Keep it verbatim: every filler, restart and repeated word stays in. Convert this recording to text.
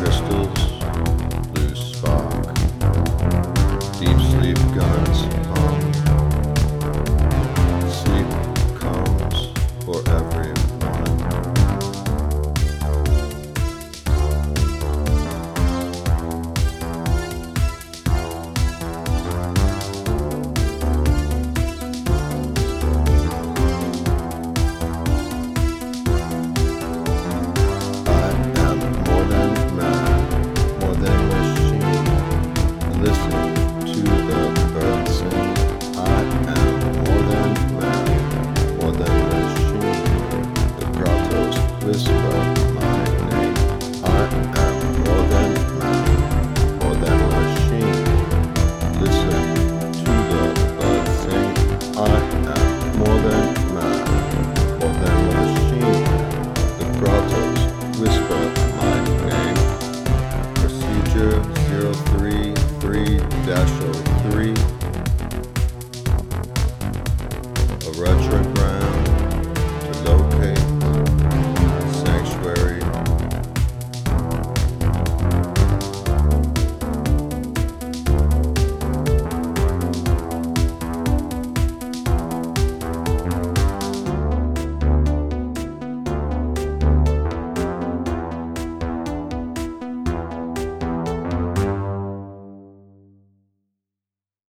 crystals, loose spark, deep sleep guns hum, sleep comes for everyone. Listen to the birds sing. I am more than man, more than machine. The grottos whisper my name. I am more than man, more than machine. Listen to the birds sing. I am more than man, more than machine. The grottos whisper my name. Procedure zero three three dash oh three, a retrograph.